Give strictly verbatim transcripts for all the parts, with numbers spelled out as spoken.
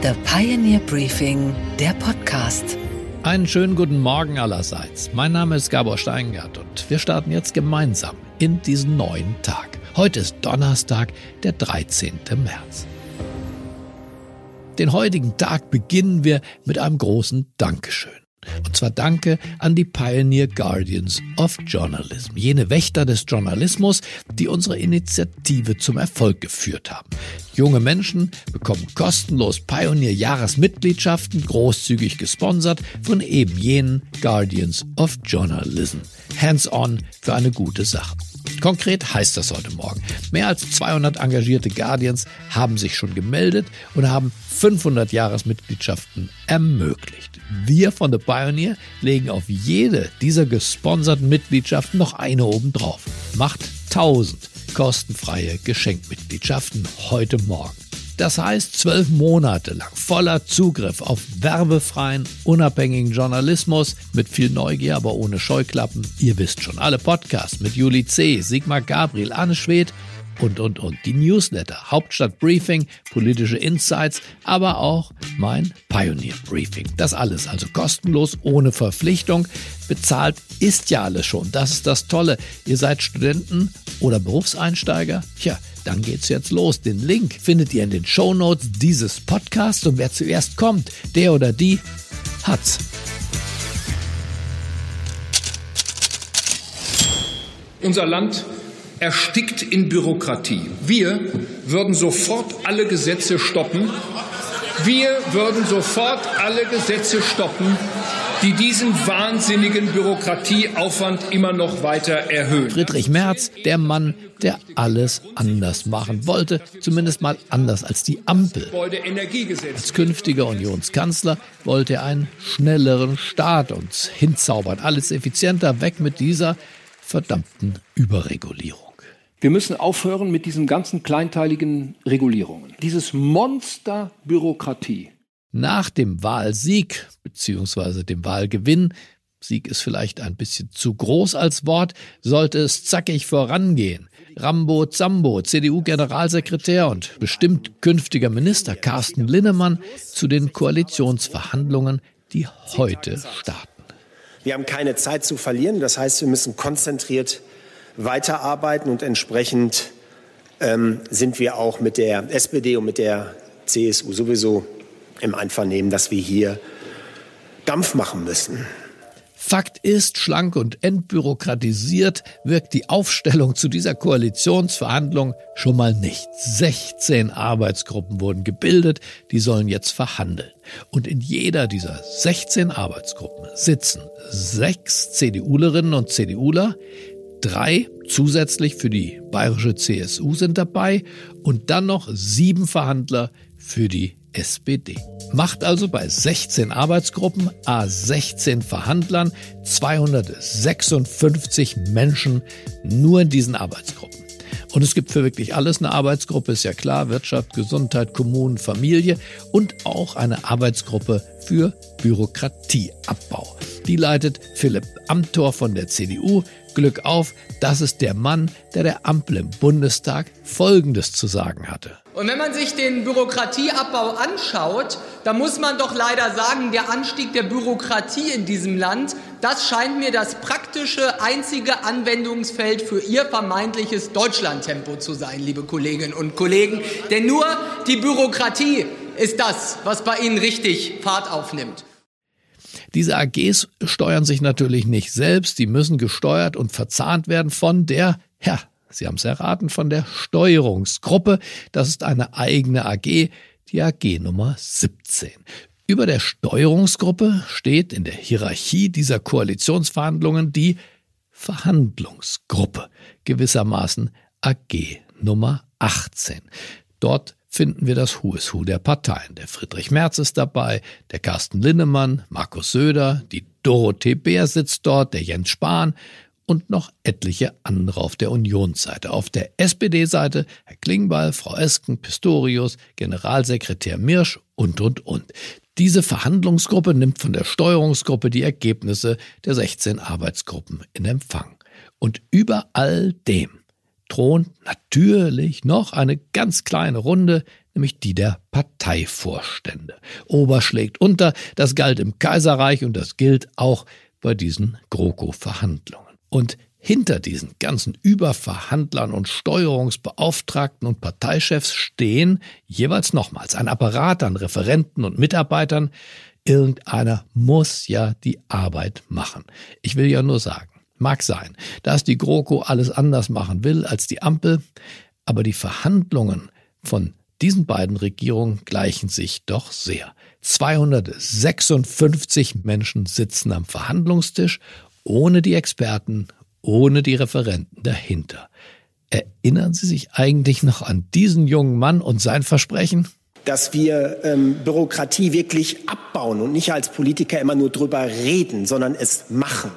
The Pioneer Briefing, der Podcast. Einen schönen guten Morgen allerseits. Mein Name ist Gabor Steingart und wir starten jetzt gemeinsam in diesen neuen Tag. Heute ist Donnerstag, der dreizehnten März. Den heutigen Tag beginnen wir mit einem großen Dankeschön. Und zwar Danke an die Pioneer Guardians of Journalism, jene Wächter des Journalismus, die unsere Initiative zum Erfolg geführt haben. Junge Menschen bekommen kostenlos Pioneer-Jahresmitgliedschaften, großzügig gesponsert von eben jenen Guardians of Journalism. Hands-on für eine gute Sache. Konkret heißt das heute Morgen: Mehr als zweihundert engagierte Guardians haben sich schon gemeldet und haben fünfhundert Jahresmitgliedschaften ermöglicht. Wir von The Pioneer legen auf jede dieser gesponserten Mitgliedschaften noch eine oben drauf. Macht tausend kostenfreie Geschenkmitgliedschaften heute Morgen. Das heißt, zwölf Monate lang voller Zugriff auf werbefreien, unabhängigen Journalismus mit viel Neugier, aber ohne Scheuklappen. Ihr wisst schon, alle Podcasts mit Juli C., Sigmar Gabriel, Anne Schwedt und, und, und. Die Newsletter, Hauptstadt Briefing, politische Insights, aber auch mein Pioneer Briefing. Das alles also kostenlos, ohne Verpflichtung. Bezahlt ist ja alles schon. Das ist das Tolle. Ihr seid Studenten oder Berufseinsteiger? Tja, dann geht's jetzt los. Den Link findet ihr in den Shownotes dieses Podcasts und wer zuerst kommt, der oder die hat's. Unser Land erstickt in Bürokratie. Wir würden sofort alle Gesetze stoppen. Wir würden sofort alle Gesetze stoppen, die diesen wahnsinnigen Bürokratieaufwand immer noch weiter erhöhen. Friedrich Merz, der Mann, der alles anders machen wollte, zumindest mal anders als die Ampel. Als künftiger Unionskanzler wollte er einen schnelleren Staat uns hinzaubern. Alles effizienter, weg mit dieser verdammten Überregulierung. Wir müssen aufhören mit diesen ganzen kleinteiligen Regulierungen. Dieses Monster Bürokratie. Nach dem Wahlsieg bzw. dem Wahlgewinn, Sieg ist vielleicht ein bisschen zu groß als Wort, sollte es zackig vorangehen. Rambo Zambo, C D U-Generalsekretär und bestimmt künftiger Minister Carsten Linnemann zu den Koalitionsverhandlungen, die heute starten. Wir haben keine Zeit zu verlieren, das heißt, wir müssen konzentriert weiterarbeiten und entsprechend ähm, sind wir auch mit der S P D und mit der C S U sowieso im Einvernehmen, dass wir hier Dampf machen müssen. Fakt ist, schlank und entbürokratisiert wirkt die Aufstellung zu dieser Koalitionsverhandlung schon mal nicht. sechzehn Arbeitsgruppen wurden gebildet, die sollen jetzt verhandeln. Und in jeder dieser sechzehn Arbeitsgruppen sitzen sechs CDUlerinnen und CDUler, drei zusätzlich für die bayerische C S U sind dabei und dann noch sieben Verhandler für die S P D. Macht also bei sechzehn Arbeitsgruppen, a sechzehn Verhandlern, zweihundertsechsundfünfzig Menschen nur in diesen Arbeitsgruppen. Und es gibt für wirklich alles eine Arbeitsgruppe, ist ja klar, Wirtschaft, Gesundheit, Kommunen, Familie und auch eine Arbeitsgruppe für Bürokratieabbau. Die leitet Philipp Amthor von der C D U. Glück auf, das ist der Mann, der der Ampel im Bundestag Folgendes zu sagen hatte. Und wenn man sich den Bürokratieabbau anschaut, dann muss man doch leider sagen, der Anstieg der Bürokratie in diesem Land, das scheint mir das praktische, einzige Anwendungsfeld für Ihr vermeintliches Deutschlandtempo zu sein, liebe Kolleginnen und Kollegen. Denn nur die Bürokratie ist das, was bei Ihnen richtig Fahrt aufnimmt. Diese A Gs steuern sich natürlich nicht selbst, die müssen gesteuert und verzahnt werden von der, ja, Sie haben es erraten, von der Steuerungsgruppe. Das ist eine eigene A G, die A G Nummer siebzehn. Über der Steuerungsgruppe steht in der Hierarchie dieser Koalitionsverhandlungen die Verhandlungsgruppe, gewissermaßen A G Nummer achtzehn. Dort finden wir das Who is Who der Parteien. Der Friedrich Merz ist dabei, der Carsten Linnemann, Markus Söder, die Dorothee Bär sitzt dort, der Jens Spahn und noch etliche andere auf der Unionsseite. Auf der S P D-Seite Herr Klingbeil, Frau Esken, Pistorius, Generalsekretär Mirsch und, und, und. Diese Verhandlungsgruppe nimmt von der Steuerungsgruppe die Ergebnisse der sechzehn Arbeitsgruppen in Empfang. Und über all dem thront natürlich noch eine ganz kleine Runde, nämlich die der Parteivorstände. Ober schlägt unter, das galt im Kaiserreich und das gilt auch bei diesen GroKo-Verhandlungen. Und hinter diesen ganzen Überverhandlern und Steuerungsbeauftragten und Parteichefs stehen jeweils nochmals ein Apparat an Referenten und Mitarbeitern. Irgendeiner muss ja die Arbeit machen. Ich will ja nur sagen, mag sein, dass die GroKo alles anders machen will als die Ampel, aber die Verhandlungen von diesen beiden Regierungen gleichen sich doch sehr. zweihundertsechsundfünfzig Menschen sitzen am Verhandlungstisch, ohne die Experten, ohne die Referenten dahinter. Erinnern Sie sich eigentlich noch an diesen jungen Mann und sein Versprechen? Dass wir ähm, Bürokratie wirklich abbauen und nicht als Politiker immer nur drüber reden, sondern es machen.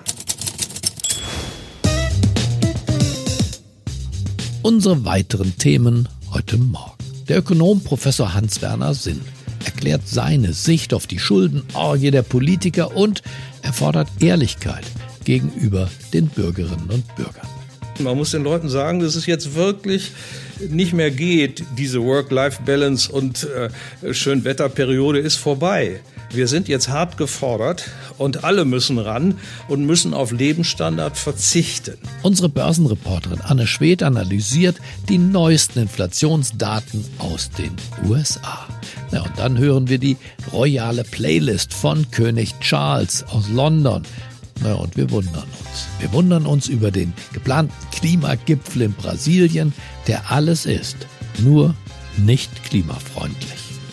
Unsere weiteren Themen heute Morgen. Der Ökonom Professor Hans-Werner Sinn erklärt seine Sicht auf die Schuldenorgie der Politiker und er fordert Ehrlichkeit gegenüber den Bürgerinnen und Bürgern. Man muss den Leuten sagen, dass es jetzt wirklich nicht mehr geht. Diese Work-Life-Balance und äh, Schönwetterperiode ist vorbei. Wir sind jetzt hart gefordert und alle müssen ran und müssen auf Lebensstandard verzichten. Unsere Börsenreporterin Anne Schwedt analysiert die neuesten Inflationsdaten aus den U S A. Ja, und dann hören wir die royale Playlist von König Charles aus London. Na, und wir wundern uns. Wir wundern uns über den geplanten Klimagipfel in Brasilien, der alles ist, nur nicht klimafreundlich.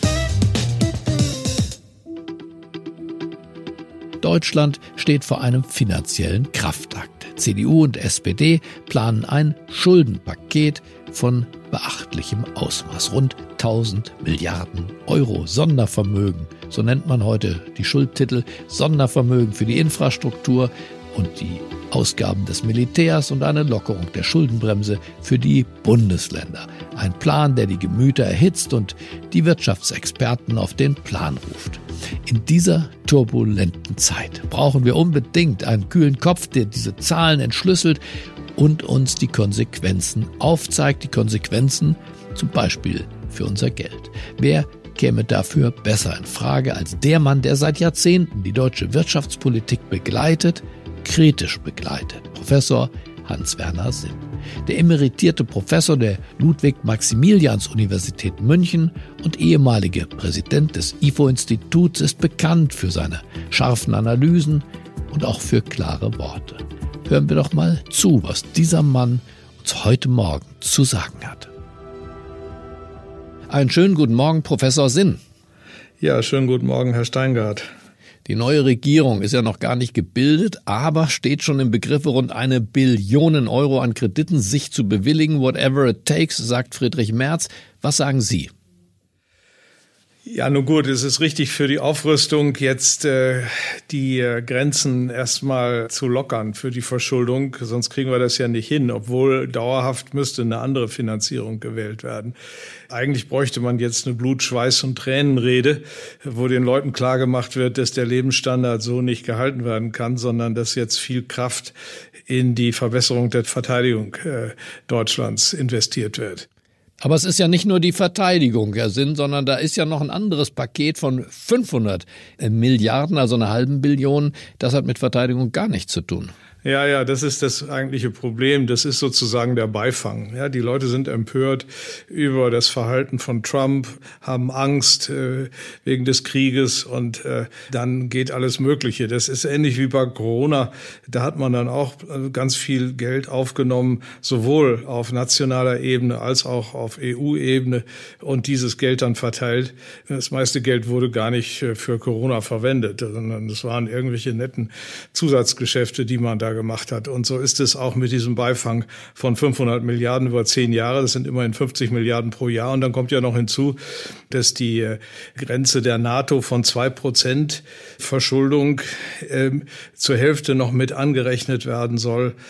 Deutschland steht vor einem finanziellen Kraftakt. C D U und S P D planen ein Schuldenpaket von beachtlichem Ausmaß. Rund tausend Milliarden Euro Sondervermögen. So nennt man heute die Schuldtitel. Sondervermögen für die Infrastruktur und die Ausgaben des Militärs und eine Lockerung der Schuldenbremse für die Bundesländer. Ein Plan, der die Gemüter erhitzt und die Wirtschaftsexperten auf den Plan ruft. In dieser turbulenten Zeit brauchen wir unbedingt einen kühlen Kopf, der diese Zahlen entschlüsselt und uns die Konsequenzen aufzeigt, die Konsequenzen zum Beispiel für unser Geld. Wer käme dafür besser in Frage als der Mann, der seit Jahrzehnten die deutsche Wirtschaftspolitik begleitet, kritisch begleitet, Professor Hans-Werner Sinn. Der emeritierte Professor der Ludwig-Maximilians-Universität München und ehemalige Präsident des I F O-Instituts ist bekannt für seine scharfen Analysen und auch für klare Worte. Hören wir doch mal zu, was dieser Mann uns heute Morgen zu sagen hat. Einen schönen guten Morgen, Professor Sinn. Ja, schönen guten Morgen, Herr Steingart. Die neue Regierung ist ja noch gar nicht gebildet, aber steht schon im Begriff, rund eine Billion Euro an Krediten sich zu bewilligen. Whatever it takes, sagt Friedrich Merz. Was sagen Sie? Ja, nun gut, es ist richtig für die Aufrüstung, jetzt äh, die äh, Grenzen erstmal zu lockern für die Verschuldung. Sonst kriegen wir das ja nicht hin, obwohl dauerhaft müsste eine andere Finanzierung gewählt werden. Eigentlich bräuchte man jetzt eine Blut-, Schweiß- und Tränenrede, wo den Leuten klargemacht wird, dass der Lebensstandard so nicht gehalten werden kann, sondern dass jetzt viel Kraft in die Verbesserung der Verteidigung äh, Deutschlands investiert wird. Aber es ist ja nicht nur die Verteidigung, Herr Sinn, sondern da ist ja noch ein anderes Paket von fünfhundert Milliarden, also einer halben Billion. Das hat mit Verteidigung gar nichts zu tun. Ja, ja, das ist das eigentliche Problem. Das ist sozusagen der Beifang. Ja, die Leute sind empört über das Verhalten von Trump, haben Angst äh, wegen des Krieges und äh, dann geht alles Mögliche. Das ist ähnlich wie bei Corona. Da hat man dann auch ganz viel Geld aufgenommen, sowohl auf nationaler Ebene als auch auf E U-Ebene und dieses Geld dann verteilt. Das meiste Geld wurde gar nicht für Corona verwendet, sondern es waren irgendwelche netten Zusatzgeschäfte, die man da gemacht hat. Und so ist es auch mit diesem Beifang von fünfhundert Milliarden über zehn Jahre. Das sind immerhin fünfzig Milliarden pro Jahr. Und dann kommt ja noch hinzu, dass die Grenze der NATO von zwei Prozent Verschuldung äh, zur Hälfte noch mit angerechnet werden soll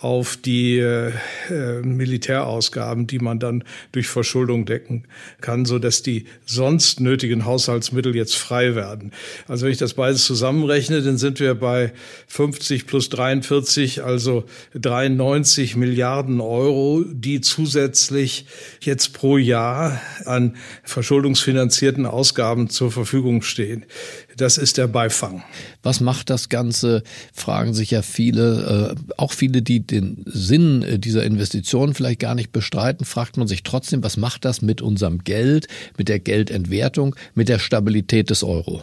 auf die äh, Militärausgaben, die man dann durch Verschuldung decken kann, so dass die sonst nötigen Haushaltsmittel jetzt frei werden. Also wenn ich das beides zusammenrechne, dann sind wir bei fünfzig plus dreiundvierzig, also dreiundneunzig Milliarden Euro, die zusätzlich jetzt pro Jahr an verschuldungsfinanzierten Ausgaben zur Verfügung stehen. Das ist der Beifang. Was macht das Ganze, fragen sich ja viele, äh, auch viele, die den Sinn dieser Investition vielleicht gar nicht bestreiten, fragt man sich trotzdem, was macht das mit unserem Geld, mit der Geldentwertung, mit der Stabilität des Euro?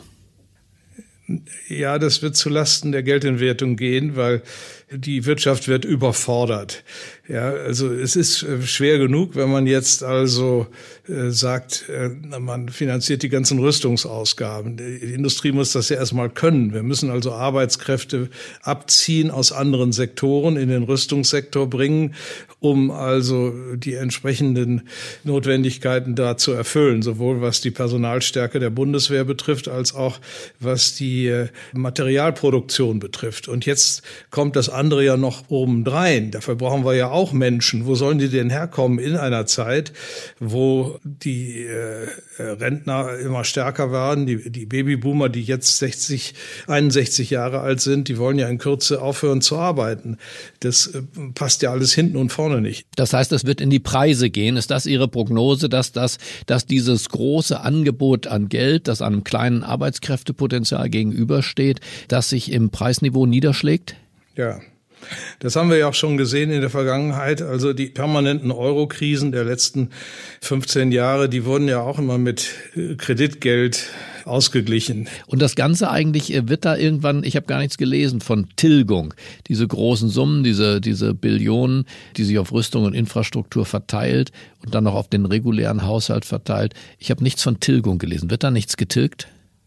Ja, das wird zulasten der Geldentwertung gehen, weil die Wirtschaft wird überfordert. Ja, also es ist schwer genug, wenn man jetzt also äh, sagt, äh, man finanziert die ganzen Rüstungsausgaben. Die Industrie muss das ja erstmal können. Wir müssen also Arbeitskräfte abziehen aus anderen Sektoren, in den Rüstungssektor bringen, um also die entsprechenden Notwendigkeiten da zu erfüllen, sowohl was die Personalstärke der Bundeswehr betrifft, als auch was die äh, Materialproduktion betrifft. Und jetzt kommt das andere ja noch obendrein. Dafür brauchen wir ja auch Menschen. Wo sollen die denn herkommen in einer Zeit, wo die äh, Rentner immer stärker werden, die, die Babyboomer, die jetzt sechzig, einundsechzig Jahre alt sind, die wollen ja in Kürze aufhören zu arbeiten. Das äh, passt ja alles hinten und vorne nicht. Das heißt, es wird in die Preise gehen. Ist das Ihre Prognose, dass das, dass dieses große Angebot an Geld, das einem kleinen Arbeitskräftepotenzial gegenübersteht, das sich im Preisniveau niederschlägt? Ja. Das haben wir ja auch schon gesehen in der Vergangenheit. Also die permanenten Euro-Krisen der letzten fünfzehn Jahre, die wurden ja auch immer mit Kreditgeld ausgeglichen. Und das Ganze eigentlich wird da irgendwann, ich habe gar nichts gelesen, von Tilgung. Diese großen Summen, diese, diese Billionen, die sich auf Rüstung und Infrastruktur verteilt und dann noch auf den regulären Haushalt verteilt. Ich habe nichts von Tilgung gelesen. Wird da nichts getilgt?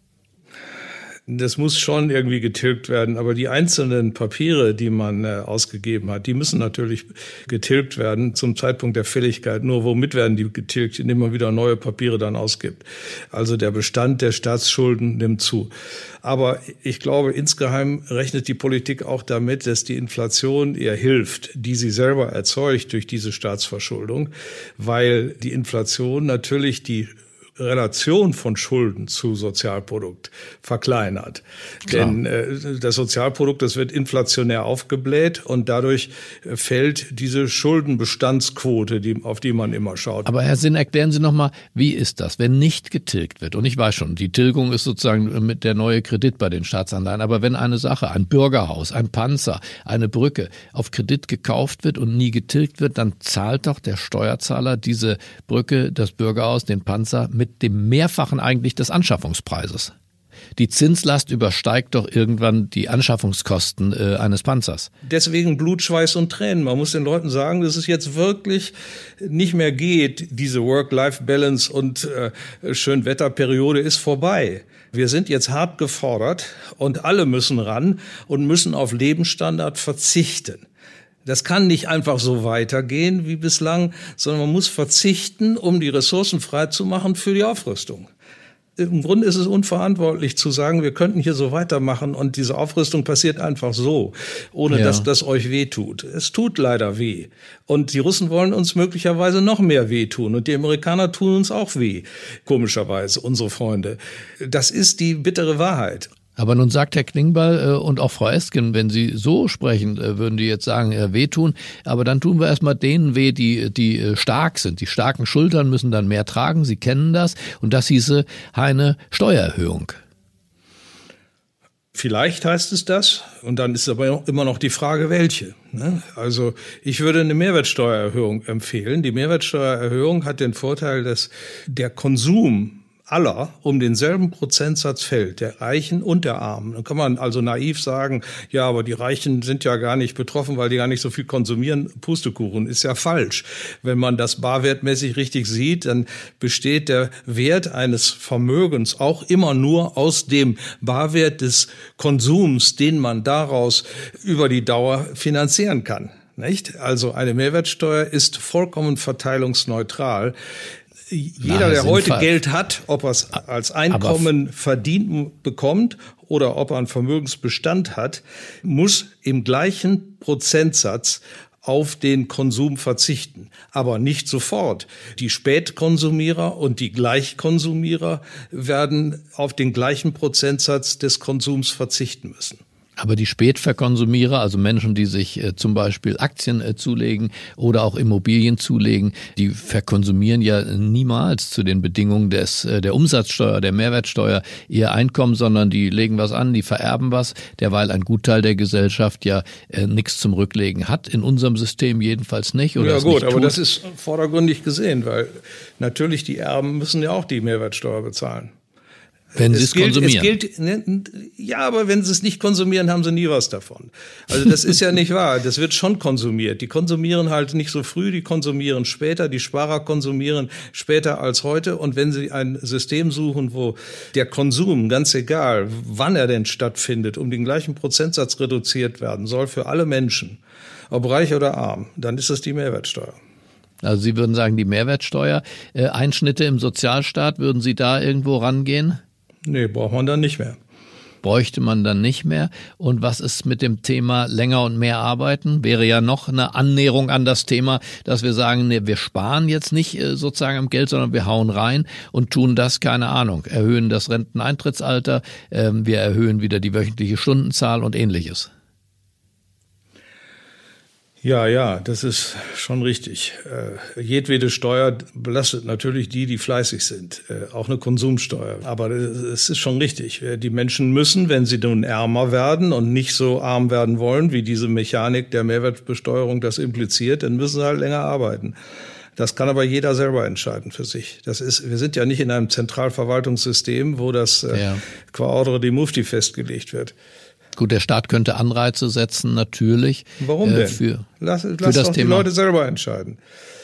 Das muss schon irgendwie getilgt werden, aber die einzelnen Papiere, die man äh, ausgegeben hat, die müssen natürlich getilgt werden zum Zeitpunkt der Fälligkeit. Nur womit werden die getilgt, indem man wieder neue Papiere dann ausgibt? Also der Bestand der Staatsschulden nimmt zu. Aber ich glaube, insgeheim rechnet die Politik auch damit, dass die Inflation ihr hilft, die sie selber erzeugt durch diese Staatsverschuldung, weil die Inflation natürlich die Relation von Schulden zu Sozialprodukt verkleinert. Klar. Denn äh, das Sozialprodukt, das wird inflationär aufgebläht und dadurch fällt diese Schuldenbestandsquote, die, auf die man immer schaut. Aber Herr Sinn, erklären Sie nochmal, wie ist das, wenn nicht getilgt wird? Und ich weiß schon, die Tilgung ist sozusagen mit der neue Kredit bei den Staatsanleihen. Aber wenn eine Sache, ein Bürgerhaus, ein Panzer, eine Brücke auf Kredit gekauft wird und nie getilgt wird, dann zahlt doch der Steuerzahler diese Brücke, das Bürgerhaus, den Panzer mit mit dem Mehrfachen eigentlich des Anschaffungspreises. Die Zinslast übersteigt doch irgendwann die Anschaffungskosten äh, eines Panzers. Deswegen Blut, Schweiß und Tränen. Man muss den Leuten sagen, dass es jetzt wirklich nicht mehr geht. Diese Work-Life-Balance und äh, Schönwetterperiode ist vorbei. Wir sind jetzt hart gefordert und alle müssen ran und müssen auf Lebensstandard verzichten. Das kann nicht einfach so weitergehen wie bislang, sondern man muss verzichten, um die Ressourcen freizumachen für die Aufrüstung. Im Grunde ist es unverantwortlich zu sagen, wir könnten hier so weitermachen und diese Aufrüstung passiert einfach so, ohne ja. dass das euch wehtut. Es tut leider weh. Und die Russen wollen uns möglicherweise noch mehr wehtun und die Amerikaner tun uns auch weh, komischerweise, unsere Freunde. Das ist die bittere Wahrheit. Aber nun sagt Herr Klingbeil äh, und auch Frau Esken, wenn Sie so sprechen, äh, würden die jetzt sagen, äh, wehtun. Aber dann tun wir erstmal denen weh, die, die äh, stark sind. Die starken Schultern müssen dann mehr tragen. Sie kennen das. Und das hieße eine Steuererhöhung. Vielleicht heißt es das. Und dann ist aber immer noch die Frage, welche. Ne? Also ich würde eine Mehrwertsteuererhöhung empfehlen. Die Mehrwertsteuererhöhung hat den Vorteil, dass der Konsum aller um denselben Prozentsatz fällt, der Reichen und der Armen. Dann kann man also naiv sagen, ja, aber die Reichen sind ja gar nicht betroffen, weil die gar nicht so viel konsumieren. Pustekuchen, ist ja falsch. Wenn man das barwertmäßig richtig sieht, dann besteht der Wert eines Vermögens auch immer nur aus dem Barwert des Konsums, den man daraus über die Dauer finanzieren kann. Nicht? Also eine Mehrwertsteuer ist vollkommen verteilungsneutral. jeder, Na, der heute Fall. Geld hat, ob er es als Einkommen verdient bekommt oder ob er einen Vermögensbestand hat, muss im gleichen Prozentsatz auf den Konsum verzichten. Aber nicht sofort. Die Spätkonsumierer und die Gleichkonsumierer werden auf den gleichen Prozentsatz des Konsums verzichten müssen. Aber die Spätverkonsumierer, also Menschen, die sich äh, zum Beispiel Aktien äh, zulegen oder auch Immobilien zulegen, die verkonsumieren ja niemals zu den Bedingungen des äh, der Umsatzsteuer, der Mehrwertsteuer ihr Einkommen, sondern die legen was an, die vererben was, derweil ein Gutteil der Gesellschaft ja äh, nichts zum Rücklegen hat. In unserem System jedenfalls nicht. Oder ja gut, nicht aber tut. Das ist vordergründig gesehen, weil natürlich die Erben müssen ja auch die Mehrwertsteuer bezahlen. Wenn sie es, es gilt, konsumieren. Es gilt, ne, ja, aber wenn sie es nicht konsumieren, haben sie nie was davon. Also das ist ja nicht wahr. Das wird schon konsumiert. Die konsumieren halt nicht so früh, die konsumieren später. Die Sparer konsumieren später als heute. Und wenn sie ein System suchen, wo der Konsum, ganz egal, wann er denn stattfindet, um den gleichen Prozentsatz reduziert werden soll für alle Menschen, ob reich oder arm, dann ist es die Mehrwertsteuer. Also Sie würden sagen, die Mehrwertsteuer, äh, Einschnitte im Sozialstaat, würden Sie da irgendwo rangehen? Nee, braucht man dann nicht mehr. Bräuchte man dann nicht mehr. Und was ist mit dem Thema länger und mehr arbeiten? Wäre ja noch eine Annäherung an das Thema, dass wir sagen, nee, wir sparen jetzt nicht äh, sozusagen am Geld, sondern wir hauen rein und tun das, keine Ahnung, erhöhen das Renteneintrittsalter, äh, wir erhöhen wieder die wöchentliche Stundenzahl und ähnliches. Ja, ja, das ist schon richtig. Äh, jedwede Steuer belastet natürlich die, die fleißig sind. Äh, auch eine Konsumsteuer. Aber es ist schon richtig. Die Menschen müssen, wenn sie nun ärmer werden und nicht so arm werden wollen, wie diese Mechanik der Mehrwertbesteuerung das impliziert, dann müssen sie halt länger arbeiten. Das kann aber jeder selber entscheiden für sich. Das ist, wir sind ja nicht in einem Zentralverwaltungssystem, wo das äh, ja. qua ordre di Mufti festgelegt wird. Gut, der Staat könnte Anreize setzen, natürlich. Warum denn? Äh, für, lass für lass das doch die Thema. Leute selber entscheiden.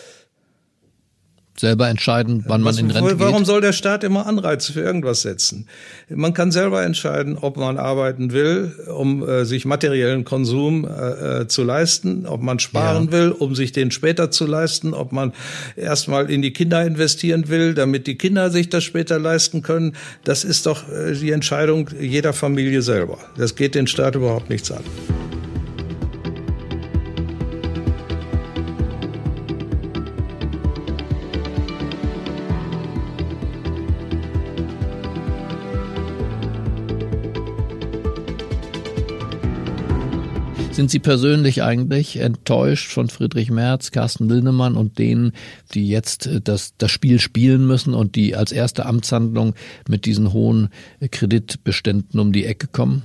Selber entscheiden, wann Was, man in Rente geht? Warum soll der Staat immer Anreize für irgendwas setzen? Man kann selber entscheiden, ob man arbeiten will, um äh, sich materiellen Konsum äh, zu leisten, ob man sparen ja. will, um sich den später zu leisten, ob man erstmal in die Kinder investieren will, damit die Kinder sich das später leisten können. Das ist doch äh, die Entscheidung jeder Familie selber. Das geht den Staat überhaupt nichts an. Sind Sie persönlich eigentlich enttäuscht von Friedrich Merz, Carsten Linnemann und denen, die jetzt das, das Spiel spielen müssen und die als erste Amtshandlung mit diesen hohen Kreditbeständen um die Ecke kommen?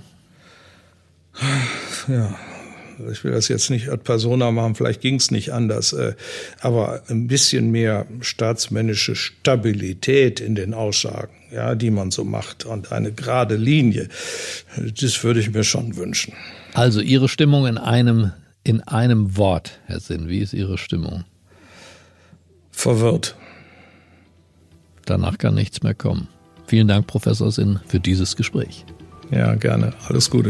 Ja, ich will das jetzt nicht ad persona machen, vielleicht ging es nicht anders, aber ein bisschen mehr staatsmännische Stabilität in den Aussagen, ja, die man so macht und eine gerade Linie, das würde ich mir schon wünschen. Also Ihre Stimmung in einem, in einem Wort, Herr Sinn, wie ist Ihre Stimmung? Verwirrt. Danach kann nichts mehr kommen. Vielen Dank, Professor Sinn, für dieses Gespräch. Ja, gerne. Alles Gute.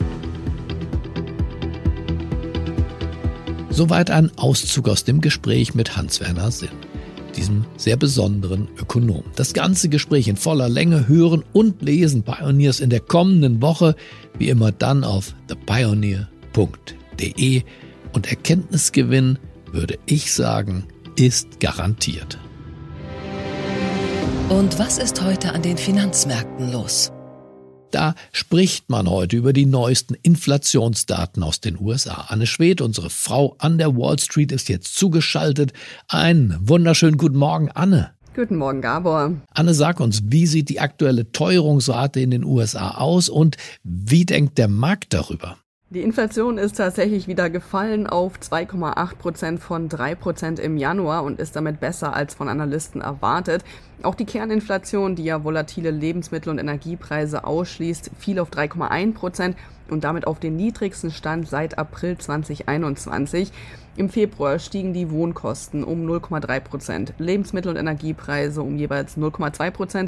Soweit ein Auszug aus dem Gespräch mit Hans-Werner Sinn, diesem sehr besonderen Ökonom. Das ganze Gespräch in voller Länge hören und lesen Pioneers in der kommenden Woche, wie immer dann auf the pioneer punkt de, und Erkenntnisgewinn, würde ich sagen, ist garantiert. Und was ist heute an den Finanzmärkten los? Da spricht man heute über die neuesten Inflationsdaten aus den U S A. Anne Schwedt, unsere Frau an der Wall Street, ist jetzt zugeschaltet. Einen wunderschönen guten Morgen, Anne. Guten Morgen, Gabor. Anne, sag uns, wie sieht die aktuelle Teuerungsrate in den U S A aus und wie denkt der Markt darüber? Die Inflation ist tatsächlich wieder gefallen auf zwei Komma acht Prozent von drei Prozent im Januar und ist damit besser als von Analysten erwartet. Auch die Kerninflation, die ja volatile Lebensmittel- und Energiepreise ausschließt, fiel auf drei Komma eins Prozent und damit auf den niedrigsten Stand seit April zweitausendeinundzwanzig. Im Februar stiegen die Wohnkosten um null Komma drei Prozent, Lebensmittel- und Energiepreise um jeweils null Komma zwei Prozent.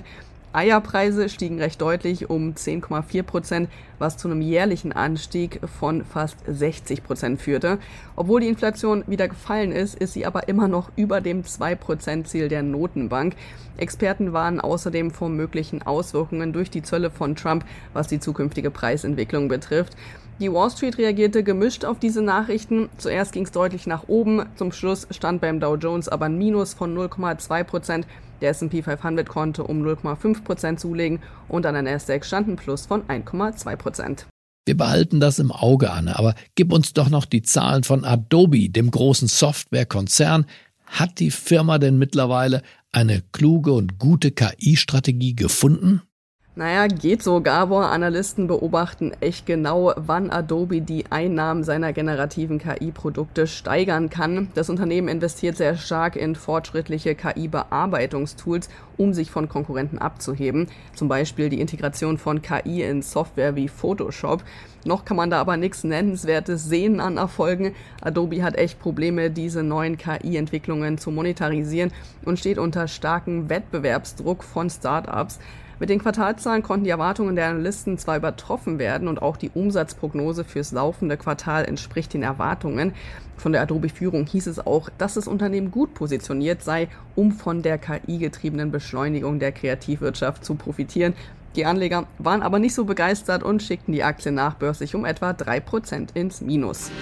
Eierpreise stiegen recht deutlich um zehn Komma vier Prozent, was zu einem jährlichen Anstieg von fast sechzig Prozent führte. Obwohl die Inflation wieder gefallen ist, ist sie aber immer noch über dem zwei Prozent Ziel der Notenbank. Experten warnen außerdem vor möglichen Auswirkungen durch die Zölle von Trump, was die zukünftige Preisentwicklung betrifft. Die Wall Street reagierte gemischt auf diese Nachrichten. Zuerst ging es deutlich nach oben, zum Schluss stand beim Dow Jones aber ein Minus von null Komma zwei Prozent. Der S und P fünfhundert konnte um null Komma fünf Prozent zulegen und an der Nasdaq stand ein Plus von eins Komma zwei Prozent. Wir behalten das im Auge, Anne, aber gib uns doch noch die Zahlen von Adobe, dem großen Softwarekonzern. Hat die Firma denn mittlerweile eine kluge und gute K I-Strategie gefunden? Naja, geht so, Gabor. Analysten beobachten echt genau, wann Adobe die Einnahmen seiner generativen K I-Produkte steigern kann. Das Unternehmen investiert sehr stark in fortschrittliche K I-Bearbeitungstools, um sich von Konkurrenten abzuheben. Zum Beispiel die Integration von K I in Software wie Photoshop. Noch kann man da aber nichts Nennenswertes sehen an Erfolgen. Adobe hat echt Probleme, diese neuen K I-Entwicklungen zu monetarisieren und steht unter starkem Wettbewerbsdruck von Startups. Mit den Quartalszahlen konnten die Erwartungen der Analysten zwar übertroffen werden und auch die Umsatzprognose fürs laufende Quartal entspricht den Erwartungen. Von der Adobe-Führung hieß es auch, dass das Unternehmen gut positioniert sei, um von der K I-getriebenen Beschleunigung der Kreativwirtschaft zu profitieren. Die Anleger waren aber nicht so begeistert und schickten die Aktie nachbörslich um etwa drei Prozent ins Minus.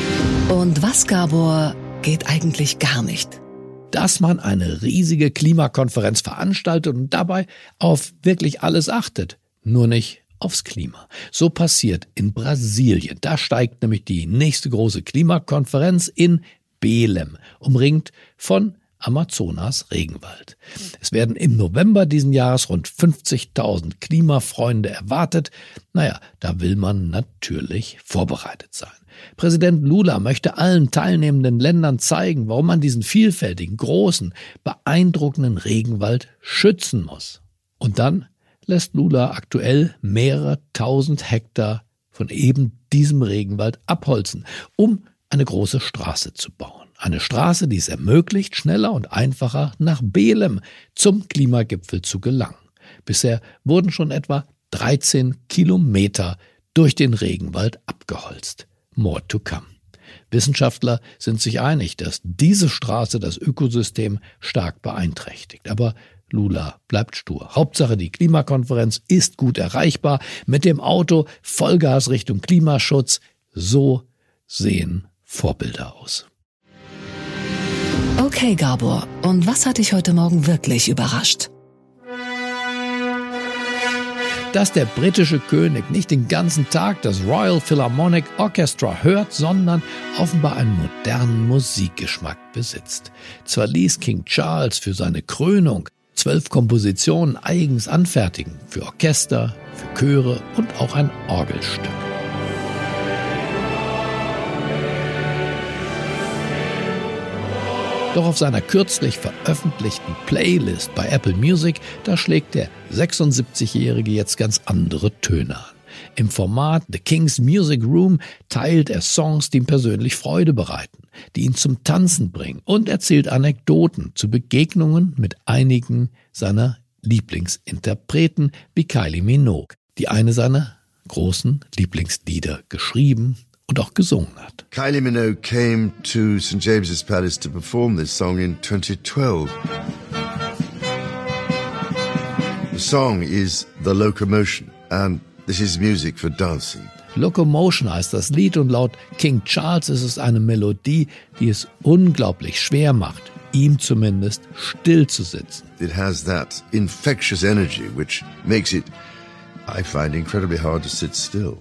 Und was, Gabor, geht eigentlich gar nicht? Dass man eine riesige Klimakonferenz veranstaltet und dabei auf wirklich alles achtet, nur nicht aufs Klima. So passiert in Brasilien. Da steigt nämlich die nächste große Klimakonferenz in Belém, umringt von Amazonas Regenwald. Es werden im November diesen Jahres rund fünfzigtausend Klimafreunde erwartet. Naja, da will man natürlich vorbereitet sein. Präsident Lula möchte allen teilnehmenden Ländern zeigen, warum man diesen vielfältigen, großen, beeindruckenden Regenwald schützen muss. Und dann lässt Lula aktuell mehrere tausend Hektar von eben diesem Regenwald abholzen, um eine große Straße zu bauen. Eine Straße, die es ermöglicht, schneller und einfacher nach Belém zum Klimagipfel zu gelangen. Bisher wurden schon etwa dreizehn Kilometer durch den Regenwald abgeholzt. More to come. Wissenschaftler sind sich einig, dass diese Straße das Ökosystem stark beeinträchtigt. Aber Lula bleibt stur. Hauptsache, die Klimakonferenz ist gut erreichbar. Mit dem Auto Vollgas Richtung Klimaschutz. So sehen Vorbilder aus. Okay, Gabor, und was hat dich heute Morgen wirklich überrascht? Dass der britische König nicht den ganzen Tag das Royal Philharmonic Orchestra hört, sondern offenbar einen modernen Musikgeschmack besitzt. Zwar ließ King Charles für seine Krönung zwölf Kompositionen eigens anfertigen, für Orchester, für Chöre und auch ein Orgelstück. Doch auf seiner kürzlich veröffentlichten Playlist bei Apple Music, da schlägt der sechsundsiebzigjährige jetzt ganz andere Töne an. Im Format The King's Music Room teilt er Songs, die ihm persönlich Freude bereiten, die ihn zum Tanzen bringen und erzählt Anekdoten zu Begegnungen mit einigen seiner Lieblingsinterpreten wie Kylie Minogue, die eine seiner großen Lieblingslieder geschrieben und auch gesungen hat. Kylie Minogue came to Saint James's Palace to perform this song in twenty twelve. The song is The Locomotion and this is music for dancing. Locomotion heißt das Lied und laut King Charles ist es eine Melodie, die es unglaublich schwer macht, ihm zumindest still zu sitzen. It has that infectious energy which makes it, I find, incredibly hard to sit still.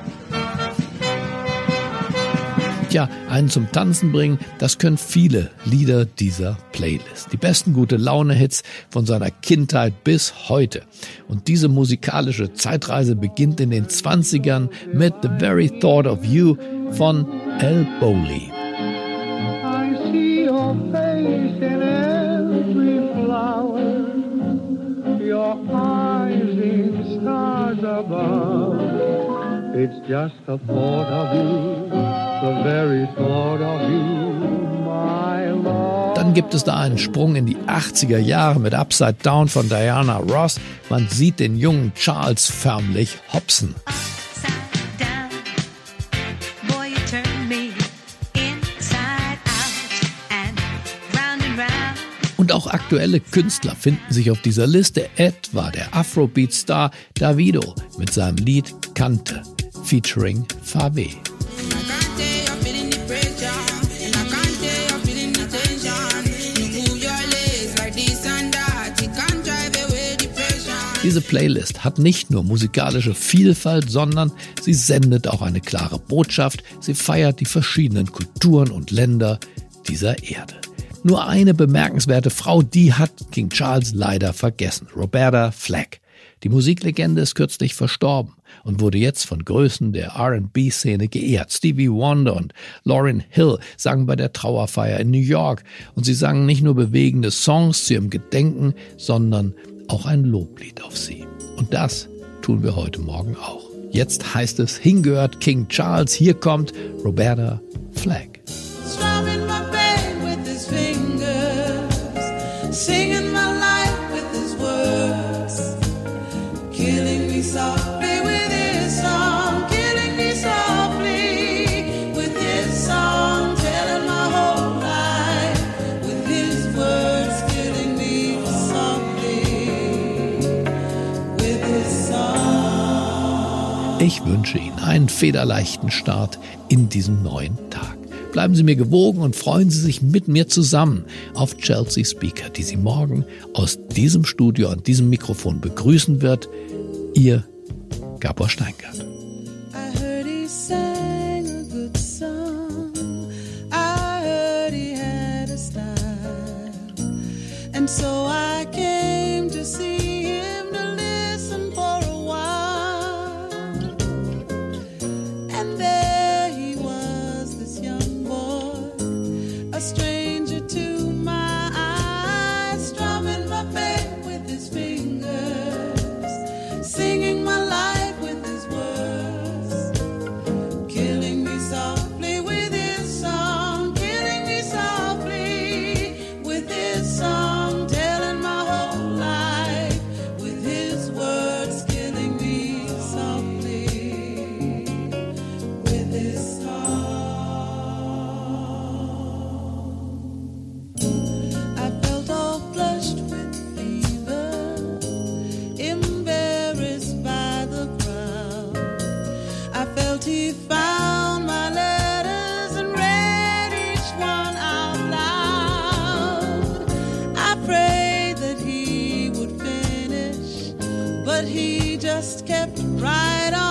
Tja, einen zum Tanzen bringen, das können viele Lieder dieser Playlist. Die besten Gute-Laune-Hits von seiner Kindheit bis heute. Und diese musikalische Zeitreise beginnt in den zwanzigern mit The Very Thought of You von Al Bowlly. I see your face in every flower, your eyes in stars above. It's just the thought of you. The very thought of you, my love. Dann gibt es da einen Sprung in die achtziger Jahre mit Upside Down von Diana Ross. Man sieht den jungen Charles förmlich hopsen. Und auch aktuelle Künstler finden sich auf dieser Liste, etwa der Afrobeat-Star Davido mit seinem Lied Kante, featuring Fave. Diese Playlist hat nicht nur musikalische Vielfalt, sondern sie sendet auch eine klare Botschaft. Sie feiert die verschiedenen Kulturen und Länder dieser Erde. Nur eine bemerkenswerte Frau, die hat King Charles leider vergessen. Roberta Flack. Die Musiklegende ist kürzlich verstorben und wurde jetzt von Größen der R and B-Szene geehrt. Stevie Wonder und Lauryn Hill sangen bei der Trauerfeier in New York. Und sie sangen nicht nur bewegende Songs zu ihrem Gedenken, sondern auch ein Loblied auf sie. Und das tun wir heute Morgen auch. Jetzt heißt es, hingehört King Charles, hier kommt Roberta Flack. Singing my life with his words, killing me softly with his song, killing me softly with his song, telling my whole life with his words, killing me softly with his song. Ich wünsche Ihnen einen federleichten Start in diesen neuen Tag. Bleiben Sie mir gewogen und freuen Sie sich mit mir zusammen auf Chelsea Speaker, die Sie morgen aus diesem Studio an diesem Mikrofon begrüßen wird. Ihr Gabor Steingart. I heard he sang a good song. I heard he had a style. And so I came to see him to listen for a while. And there he was, this young boy, a stranger to my eyes, strumming my bass with his fingers, singing my life with his words, killing me softly with his song, killing me softly with his song, telling my whole life with his words, killing me softly with his song. I felt all flushed with fever, embarrassed by the crowd. I felt he found my letters and read each one out loud. I prayed that he would finish, but he just kept right on.